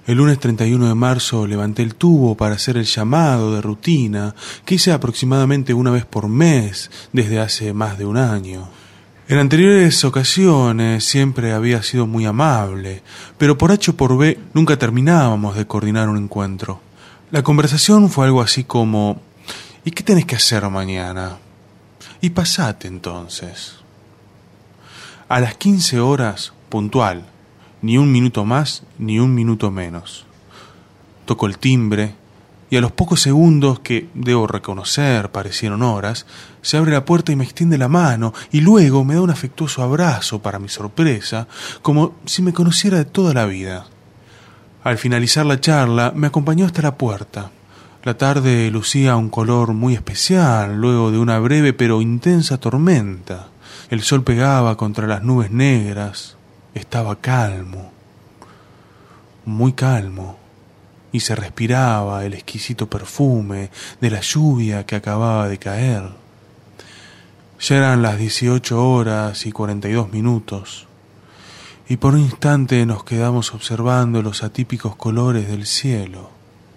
El lunes 31 de marzo levanté el tubo para hacer el llamado de rutina que hice aproximadamente una vez por mes desde hace más de un año. En anteriores ocasiones siempre había sido muy amable, pero por H o por B nunca terminábamos de coordinar un encuentro. La conversación fue algo así como: ¿y qué tenés que hacer mañana? Y pasate entonces. A las 15 horas, puntual, ni un minuto más ni un minuto menos. Toco el timbre y a los pocos segundos, que debo reconocer parecieron horas, se abre la puerta y me extiende la mano y luego me da un afectuoso abrazo para mi sorpresa, como si me conociera de toda la vida. Al finalizar la charla me acompañó hasta la puerta. La tarde lucía un color muy especial luego de una breve pero intensa tormenta. El sol pegaba contra las nubes negras. Estaba calmo, muy calmo, y se respiraba el exquisito perfume de la lluvia que acababa de caer. Ya eran las 18 horas y 42 minutos, y por un instante nos quedamos observando los atípicos colores del cielo.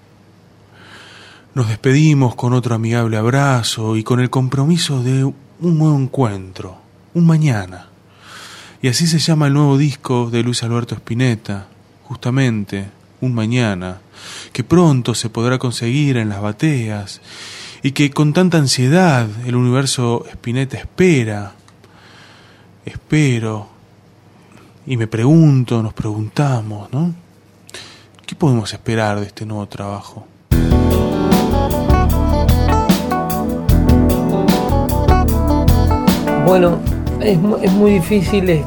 Nos despedimos con otro amigable abrazo y con el compromiso de un nuevo encuentro, un mañana. Y así se llama el nuevo disco de Luis Alberto Spinetta, justamente Un Mañana, que pronto se podrá conseguir en las bateas y que con tanta ansiedad el universo Spinetta espero, y me pregunto, nos preguntamos, ¿no? ¿Qué podemos esperar de este nuevo trabajo? Bueno, es muy difícil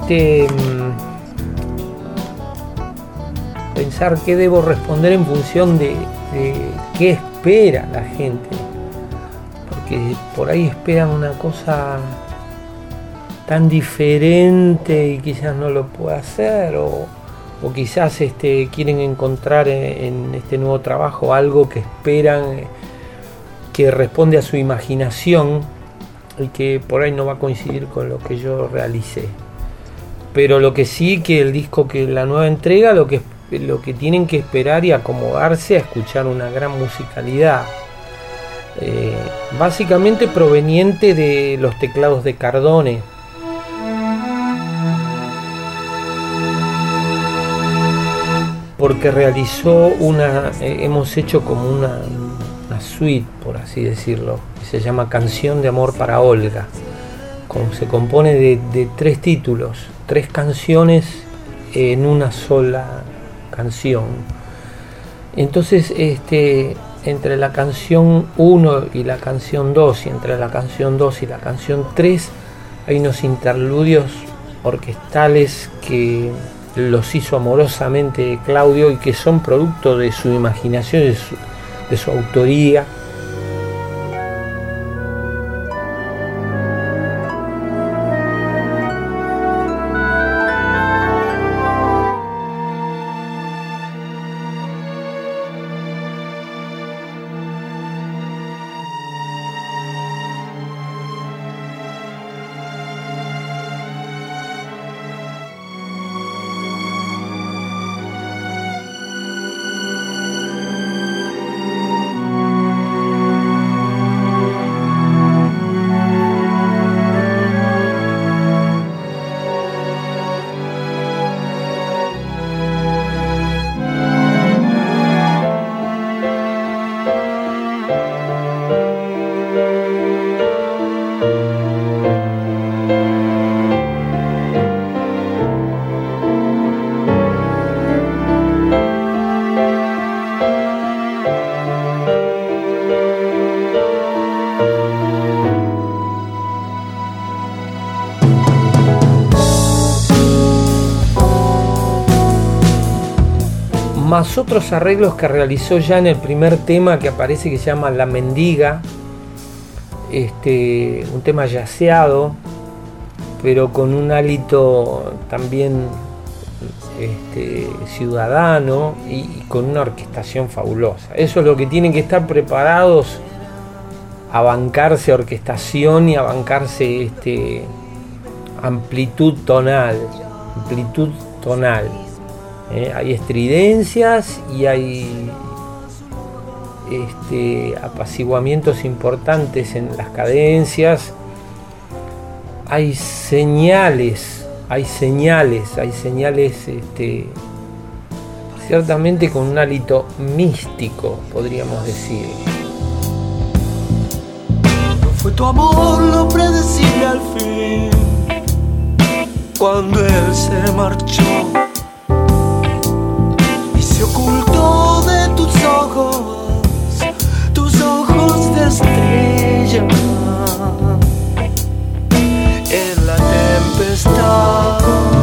pensar qué debo responder en función de qué espera la gente, porque por ahí esperan una cosa tan diferente y quizás no lo pueda hacer, o quizás quieren encontrar en este nuevo trabajo algo que esperan que responde a su imaginación y que por ahí no va a coincidir con lo que yo realicé. Pero lo que sí, que el disco, que la nueva entrega, lo que tienen que esperar y acomodarse a escuchar una gran musicalidad, básicamente proveniente de los teclados de Cardone. Porque hemos hecho como una suite, por así decirlo, que se llama Canción de Amor para Olga. Se compone de 3 títulos, 3 canciones en una sola canción. Entonces, entre la canción 1 y la canción 2, y entre la canción 2 y la canción 3, hay unos interludios orquestales que los hizo amorosamente Claudio y que son producto de su imaginación, de su autoría. Más otros arreglos que realizó ya en el primer tema, que aparece, que se llama La Mendiga, un tema yaceado, pero con un hálito también ciudadano y con una orquestación fabulosa. Eso es lo que tienen que estar preparados a bancarse orquestación y a bancarse amplitud tonal. Hay estridencias y hay apaciguamientos importantes en las cadencias. Hay señales, ciertamente con un hálito místico, podríamos decir. No fue tu amor lo predecible al fin, cuando él se marchó y se ocultó de tus ojos de estrella en la tempestad.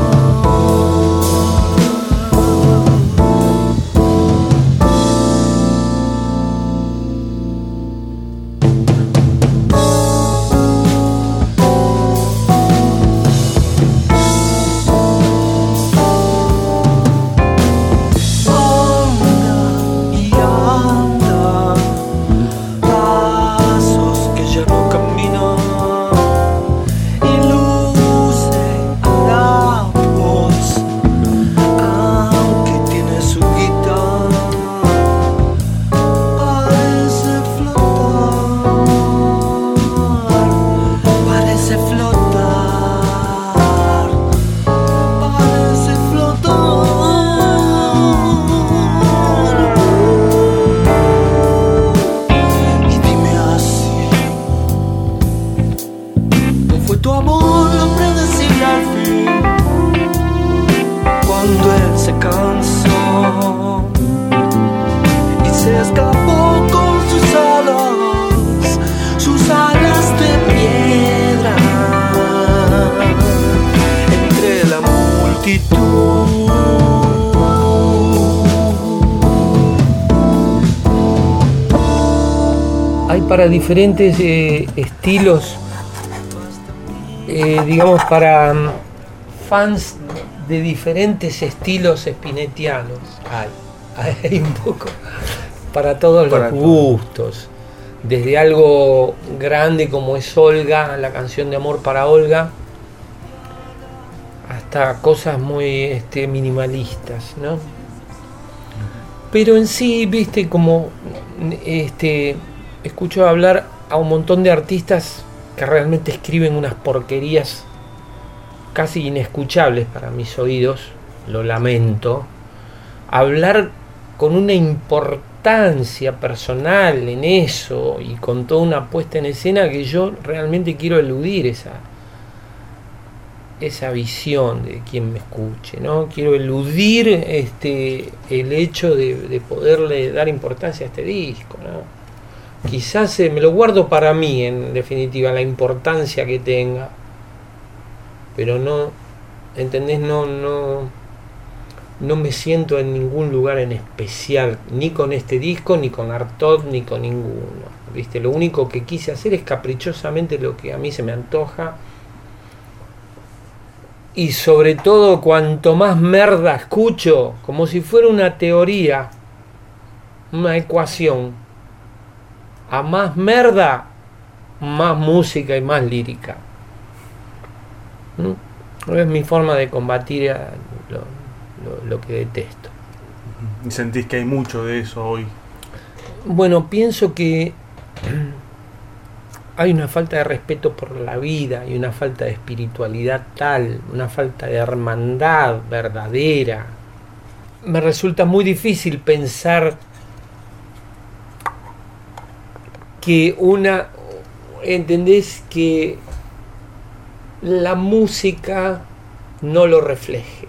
Para diferentes estilos, digamos, para fans de diferentes estilos spinettianos, hay un poco para todos los gustos, desde algo grande como es Olga, la canción de amor para Olga, hasta cosas muy minimalistas, ¿no? Pero en sí, viste, como escucho hablar a un montón de artistas que realmente escriben unas porquerías casi inescuchables para mis oídos, lo lamento. Hablar con una importancia personal en eso y con toda una puesta en escena que yo realmente quiero eludir esa visión de quien me escuche, ¿no? Quiero eludir el hecho de poderle dar importancia a este disco, ¿no? Quizás me lo guardo para mí, en definitiva, la importancia que tenga, pero no, ¿entendés? No me siento en ningún lugar en especial, ni con este disco, ni con Artaud, ni con ninguno, ¿viste? Lo único que quise hacer es caprichosamente lo que a mí se me antoja, y sobre todo cuanto más merda escucho, como si fuera una teoría, una ecuación. A más merda, más música y más lírica. Es mi forma de combatir lo que detesto. ¿Y sentís que hay mucho de eso hoy? Bueno, pienso que hay una falta de respeto por la vida y una falta de espiritualidad tal, una falta de hermandad verdadera. Me resulta muy difícil pensar que ¿entendés? Que la música no lo refleje.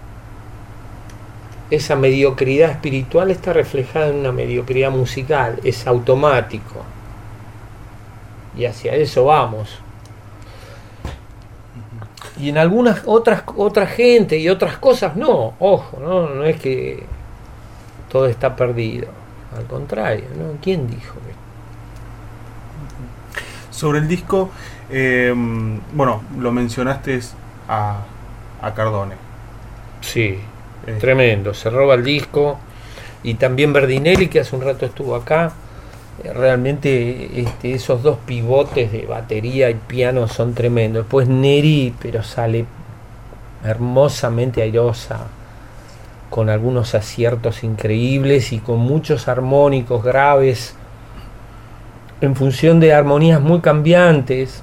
Esa mediocridad espiritual está reflejada en una mediocridad musical, es automático. Y hacia eso vamos. Y en algunas otra gente y otras cosas no, ojo, no es que todo está perdido. Al contrario, ¿no? ¿Quién dijo que? Sobre el disco, bueno, lo mencionaste a Cardone. Sí, tremendo, se roba el disco. Y también Berdinelli, que hace un rato estuvo acá. Realmente esos dos pivotes de batería y piano son tremendos. Después Neri, pero sale hermosamente airosa. con algunos aciertos increíbles y con muchos armónicos graves en función de armonías muy cambiantes.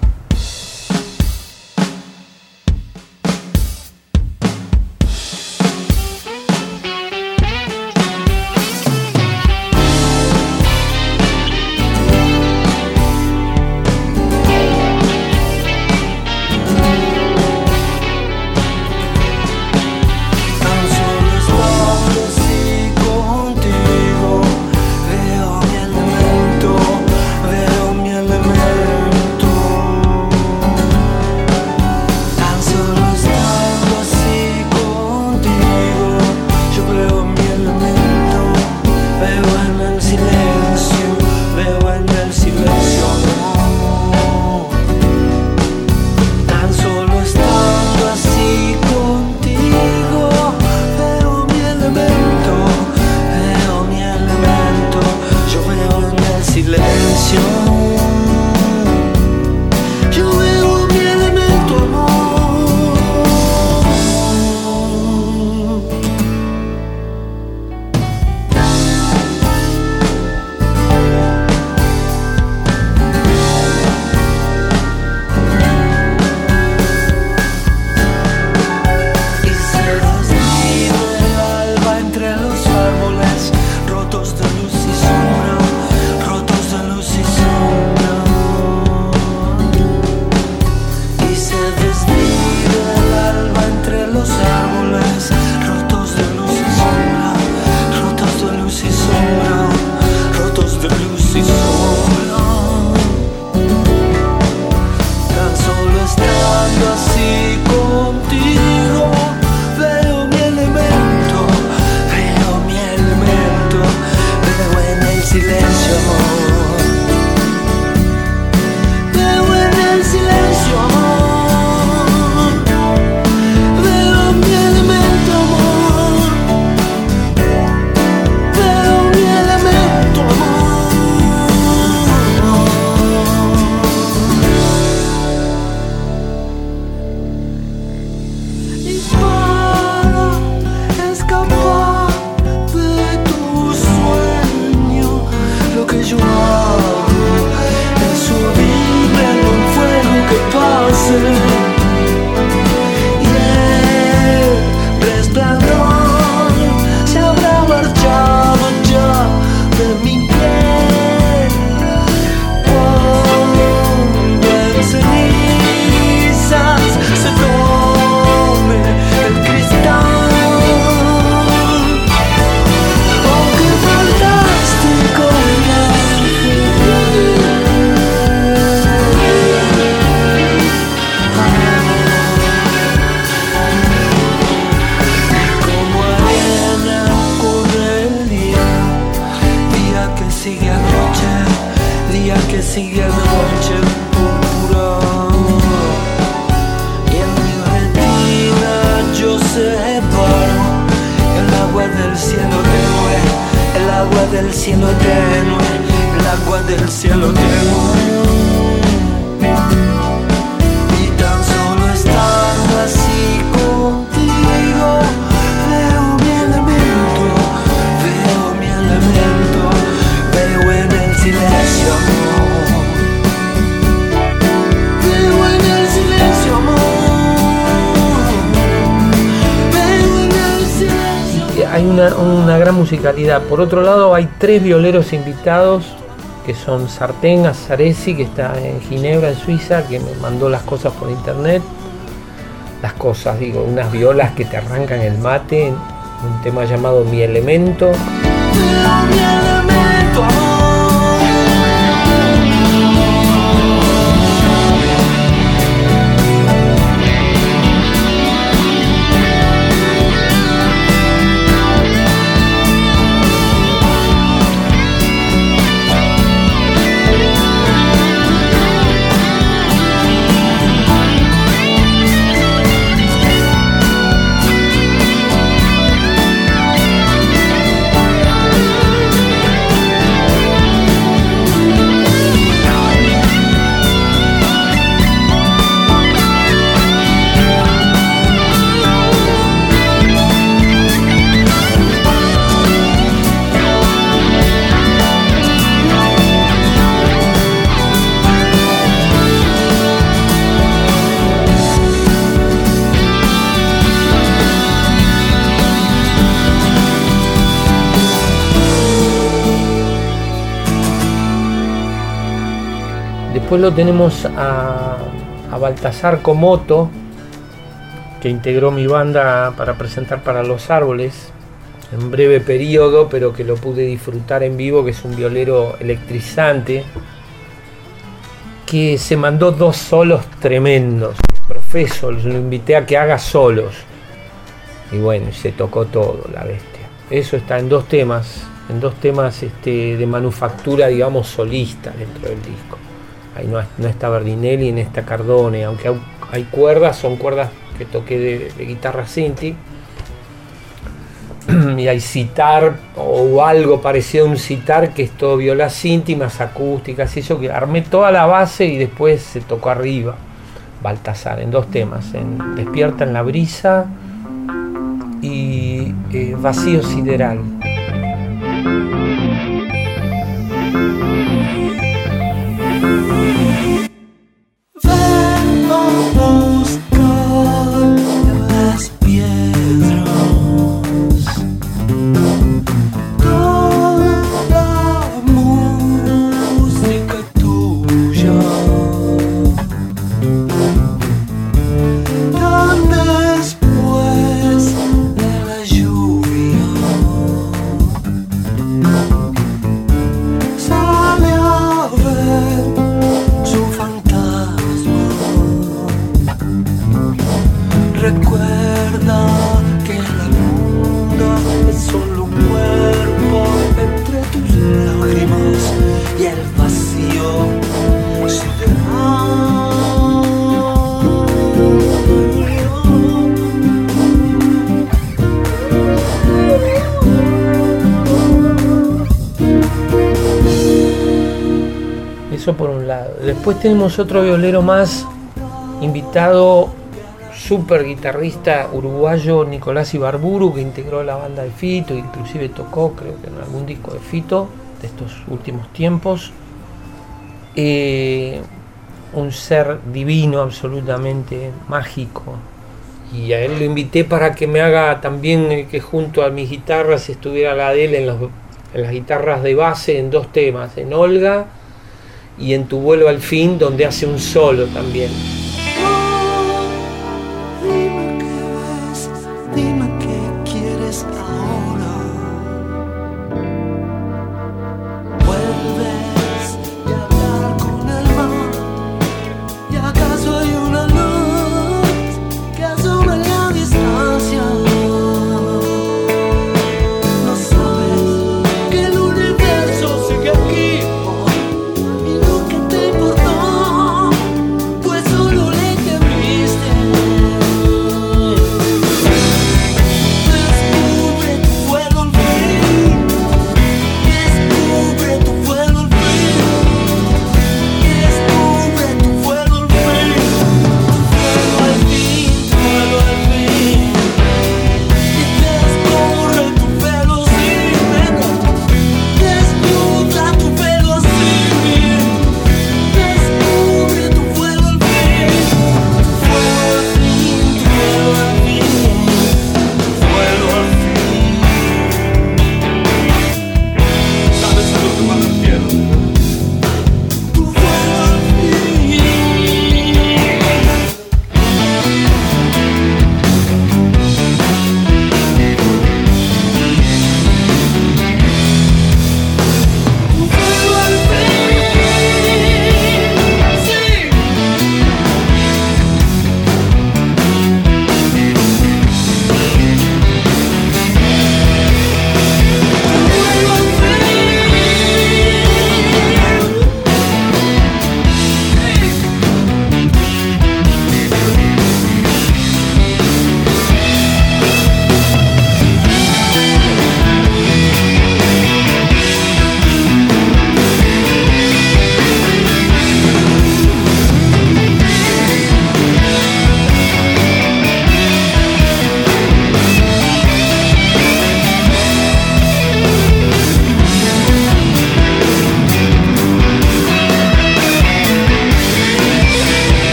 Hay una gran musicalidad. Por otro lado, hay 3 violeros invitados, que son Sartén Azaresi, que está en Ginebra, en Suiza, que me mandó las cosas por internet. Las cosas, digo, unas violas que te arrancan el mate, un tema llamado Mi Elemento. Mi elemento, amor. Después lo tenemos a Baltasar Comoto, que integró mi banda para presentar para Los Árboles, en breve periodo, pero que lo pude disfrutar en vivo, que es un violero electrizante, que se mandó 2 solos tremendos. Profeso, lo invité a que haga solos. Y bueno, se tocó todo, la bestia. Eso está en 2 temas, de manufactura, digamos, solista dentro del disco. Ahí no está Berdinelli, ni está Cardone, aunque hay cuerdas, son cuerdas que toqué de guitarra Cinti. Y hay sitar o algo parecido a un sitar, que es todo viola Cinti más acústicas y eso, que armé toda la base y después se tocó arriba Baltasar en 2 temas, en Despierta en la brisa y Vacío sideral. Por un lado. Después tenemos otro violero más invitado, super guitarrista uruguayo, Nicolás Ibarburu, que integró la banda de Fito, inclusive tocó, creo que en algún disco de Fito de estos últimos tiempos. Un ser divino, absolutamente mágico. Y a él lo invité para que me haga también, que junto a mis guitarras estuviera la de él en las guitarras de base en 2 temas, en Olga y en Tu vuelo al fin, donde hace un solo también. Dime qué ves, dime qué quieres ahora. Vuelves y hablar con el mar. ¿Y acaso hay una luz que asume la distancia? No sabes que el universo sigue aquí. Y lo que te importó fue solo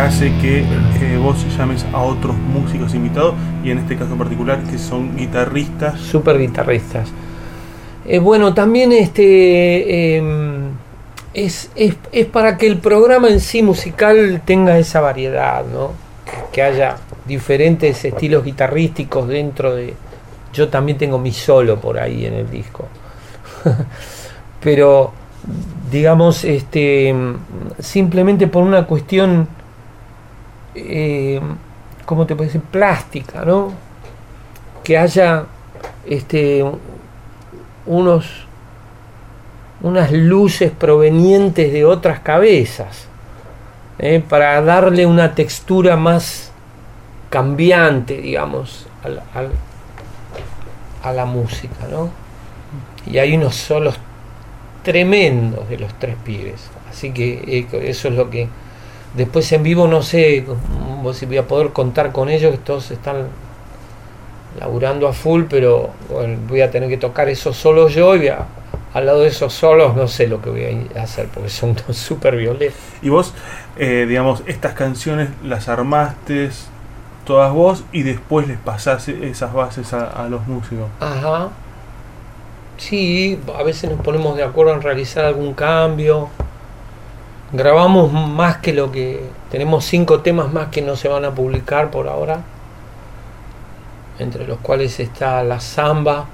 hace que vos llames a otros músicos invitados, y en este caso en particular que son guitarristas? Super guitarristas. Bueno, también es para que el programa en sí musical tenga esa variedad, ¿no? Que haya diferentes estilos guitarrísticos dentro de... Yo también tengo mi solo por ahí en el disco. Pero, digamos, simplemente por una cuestión, ¿cómo te puedo decir? Plástica, ¿no? Que haya unas luces provenientes de otras cabezas, para darle una textura más cambiante, digamos, a la música, ¿no? Y hay unos solos tremendos de los tres pibes, así que eso es lo que después en vivo no sé si voy a poder contar con ellos, que todos están laburando a full, pero bueno, voy a tener que tocar esos solos yo, y al lado de esos solos no sé lo que voy a hacer, porque son súper violentos. Y vos, digamos, estas canciones las armaste todas vos y después les pasás esas bases a los músicos. Ajá. Sí, a veces nos ponemos de acuerdo en realizar algún cambio. Grabamos más que lo que... Tenemos 5 temas más que no se van a publicar por ahora, entre los cuales está La Zamba,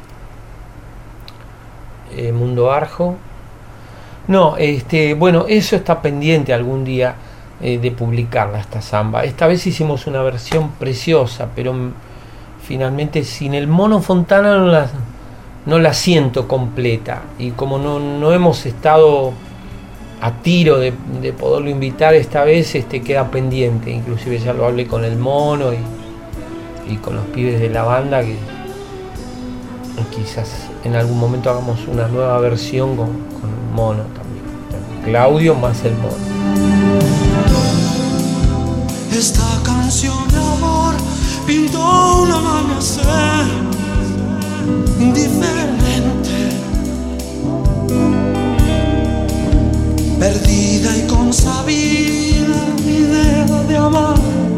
Mundo Arjo. No, bueno, eso está pendiente algún día de publicarla, esta Zamba. Esta vez hicimos una versión preciosa, pero finalmente sin el Mono Fontana no la siento completa, y como no hemos estado a tiro de poderlo invitar esta vez, queda pendiente. Inclusive ya lo hablé con el Mono y con los pibes de la banda, que quizás en algún momento hagamos una nueva versión con el Mono también, Claudio más el Mono. Esta canción de amor pintó un amanecer diferente, perdida y consabida mi idea de amar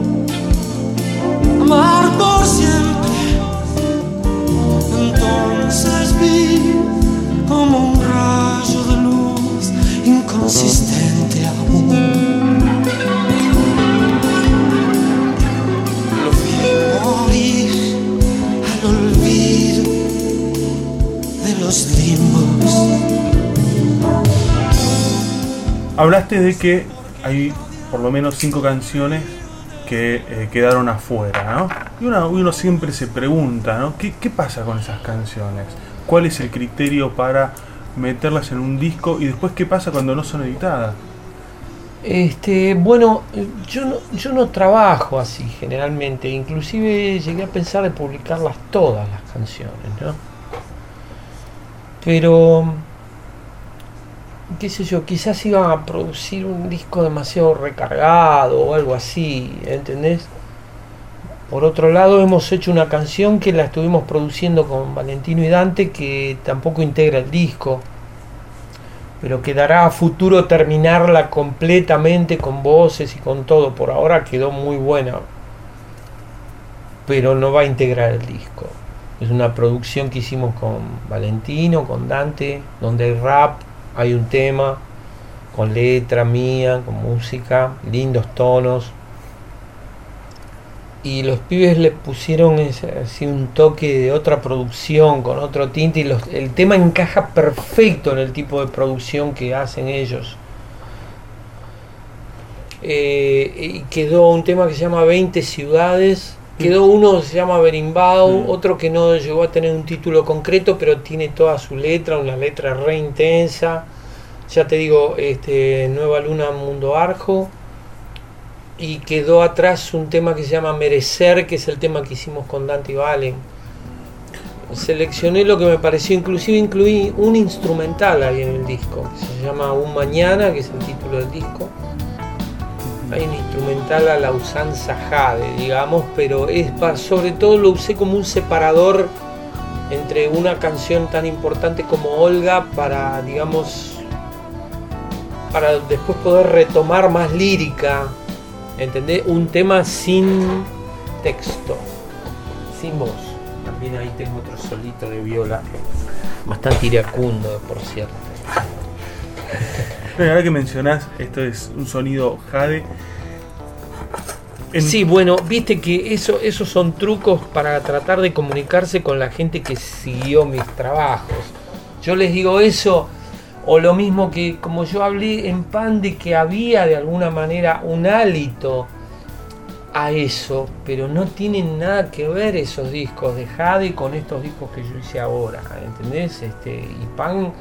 por siempre. Entonces vi como un rayo de luz inconsistente aún. Lo vi morir al olvido de los limbos. Hablaste de que hay por lo menos 5 canciones que quedaron afuera, ¿no? Y uno siempre se pregunta, ¿no? ¿Qué pasa con esas canciones? ¿Cuál es el criterio para meterlas en un disco? Y después, ¿qué pasa cuando no son editadas? Bueno, yo no trabajo así generalmente. Inclusive llegué a pensar de publicarlas todas las canciones, ¿no? Pero, qué sé yo, quizás iba a producir un disco demasiado recargado o algo así, ¿entendés? Por otro lado, hemos hecho una canción que la estuvimos produciendo con Valentino y Dante, que tampoco integra el disco, pero quedará a futuro terminarla completamente con voces y con todo. Por ahora quedó muy buena, pero no va a integrar el disco. Es una producción que hicimos con Valentino, con Dante, donde hay rap, hay un tema con letra mía, con música, lindos tonos, y los pibes le pusieron así un toque de otra producción con otro tinte, y el tema encaja perfecto en el tipo de producción que hacen ellos. Y quedó un tema que se llama 20 ciudades, quedó uno que se llama Berimbau, otro que no llegó a tener un título concreto, pero tiene toda su letra, una letra re intensa. Ya te digo, Nueva Luna, Mundo Arjo. Y quedó atrás un tema que se llama Merecer, que es el tema que hicimos con Dante y Valen. Seleccioné lo que me pareció, inclusive incluí un instrumental ahí en el disco, que se llama Un Mañana, que es el título del disco. Hay un instrumental a la usanza Jade, digamos, pero sobre todo lo usé como un separador entre una canción tan importante como Olga para, digamos, para después poder retomar más lírica ¿entendés? Un tema sin texto, sin voz. También ahí tengo otro solito de viola, bastante iracundo, por cierto. Pero ahora que mencionás, esto es un sonido jade. Sí, bueno, viste que esos son trucos para tratar de comunicarse con la gente que siguió mis trabajos. Yo les digo eso, o lo mismo que como yo hablé en Pan de que había de alguna manera un hálito a eso, pero no tienen nada que ver esos discos de Jade con estos discos que yo hice ahora, ¿entendés? Y Pan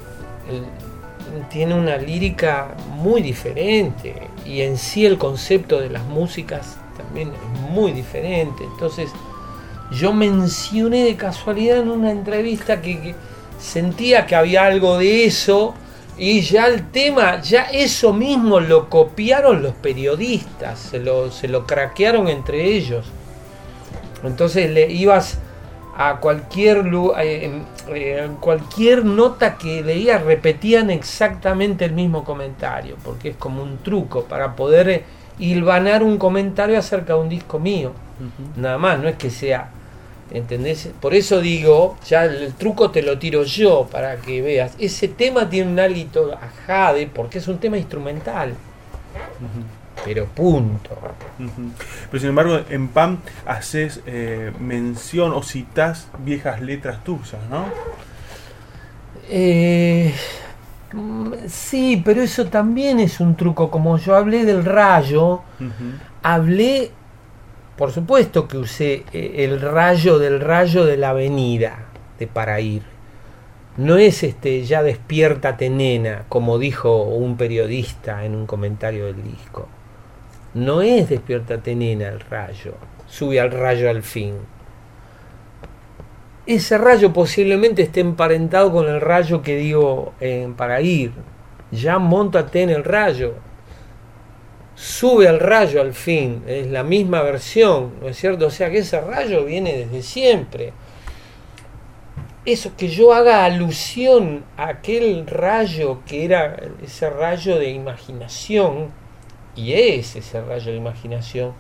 tiene una lírica muy diferente y en sí el concepto de las músicas también es muy diferente. Entonces yo mencioné de casualidad en una entrevista que sentía que había algo de eso, y ya el tema, ya eso mismo lo copiaron los periodistas, se lo craquearon entre ellos. Entonces le ibas a cualquier cualquier nota que leía, repetían exactamente el mismo comentario, porque es como un truco para poder hilvanar un comentario acerca de un disco mío. Nada más, no es que sea, ¿entendés? Por eso digo, ya el truco te lo tiro yo para que veas. Ese tema tiene un hálito a Jade porque es un tema instrumental. Pero punto. Pero sin embargo, en Pan haces mención o citas viejas letras tuyas, ¿no? Sí, pero eso también es un truco. Como yo hablé del rayo, hablé, por supuesto que usé el rayo de la avenida de Paraír. No es ya despiértate nena, como dijo un periodista en un comentario del disco. No es despiértate nena el rayo, sube al rayo al fin. Ese rayo posiblemente esté emparentado con el rayo que digo para ir. Ya móntate en el rayo, sube al rayo al fin, es la misma versión, ¿no es cierto? O sea que ese rayo viene desde siempre. Eso, que yo haga alusión a aquel rayo que era ese rayo de imaginación, y es ese rayo de imaginación,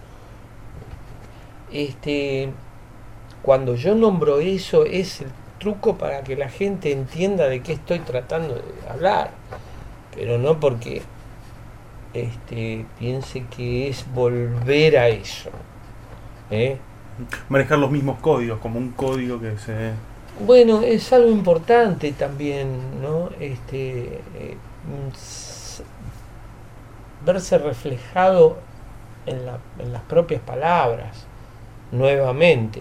cuando yo nombro eso es el truco para que la gente entienda de qué estoy tratando de hablar, pero no porque piense que es volver a eso, manejar los mismos códigos, como un código que se... Bueno, es algo importante también, ¿no? Verse reflejado en las propias palabras, nuevamente.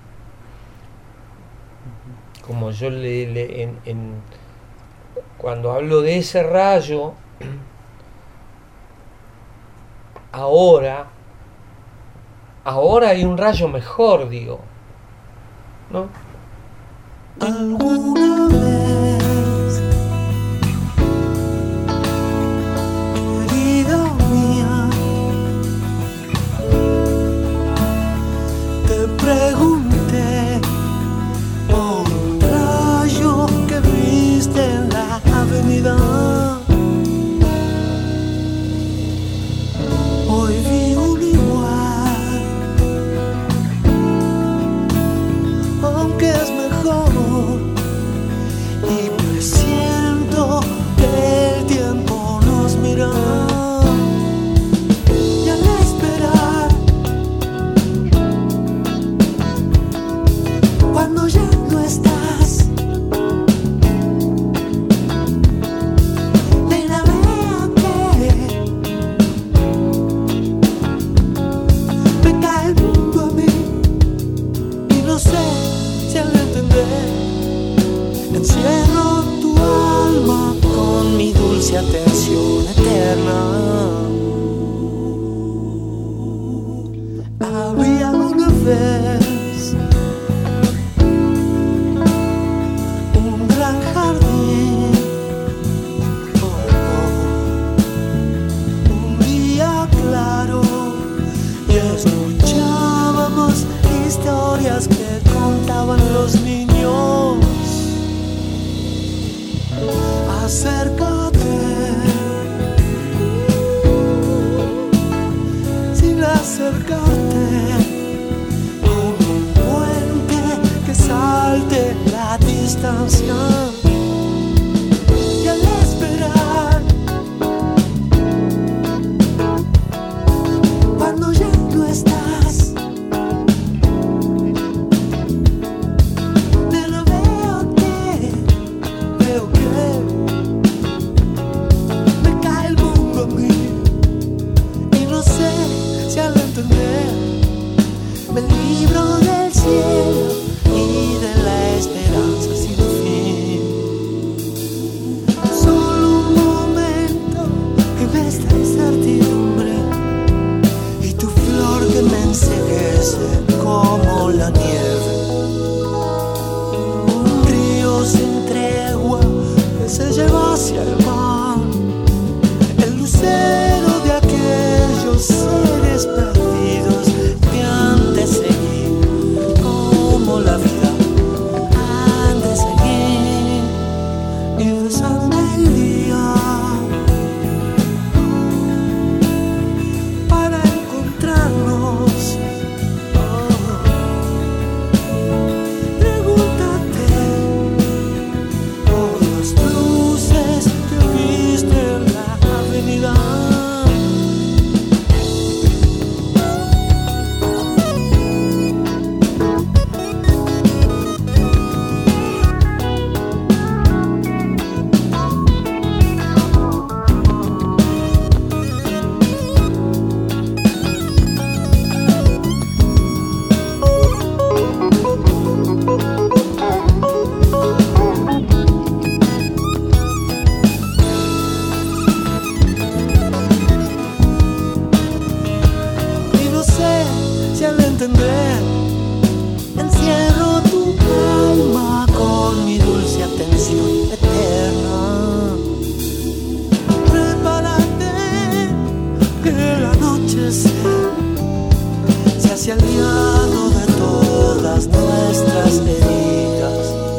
Como yo cuando hablo de ese rayo, ahora hay un rayo mejor, digo, ¿no? Alguna vez, querida mía, te pregunté por un rayo que viste en la avenida. Hoy vi un igual, aunque es mejor. Y presiento que el tiempo nos mira. Y al esperar, cuando ya no estás, nena, vea que me cae el mundo a mí y no sé si al entender encierro tu alma con mi dulce atención eterna. Había una vez un gran jardín, un día claro, y escuchábamos historias que contaban los niños. Acércate acercarte como un puente que salte la distancia. Y al esperar, cuando ya no estás, pero veo que me cae el mundo a mí. Y no sé si al entender me libro del cielo y de la esperanza sin fin. Solo un momento en esta incertidumbre y tu flor que me enceguece como la nieve. Un río sin tregua que se lleva hacia el mar, el lucero de aquellos seres perdidos que han de seguir como la vida, han de seguir y besarme el día para encontrarnos. Pregúntate por las luces que viste en la avenida. Y no sé si al entender encierro tu alma con mi dulce atención eterna. Prepárate que el anochecer se hace aliado de todas nuestras heridas.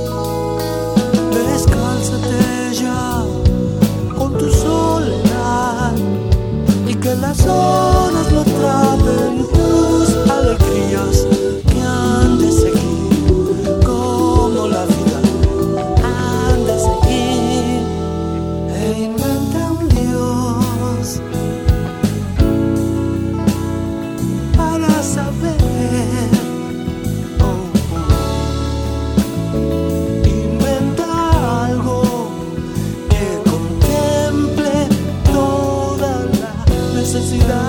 Descálzate ya con tu soledad y que las horas lo atrapen tus alegrías que han de seguir como la vida, han de seguir. E inventa un Dios para saber. Inventa algo que contemple toda la necesidad.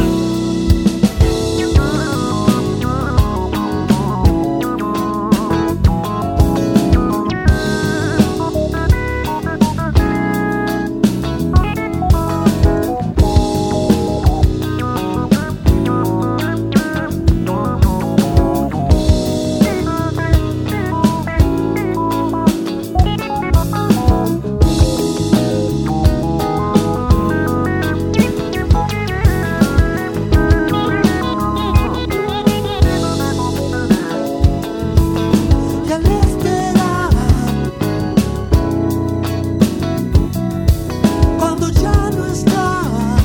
Y al esperar, cuando ya no estás,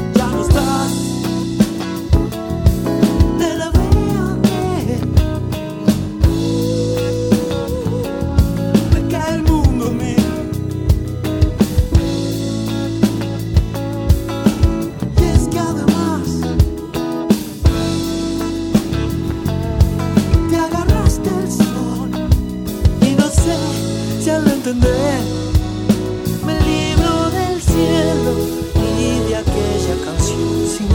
te la veo que me cae el mundo a mí. Y es que además te agarraste el sol y no sé si al entender me libro del cielo y de aquella canción sin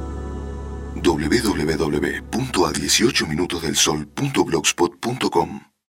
fin. www.a18minutosdelsol.blogspot.com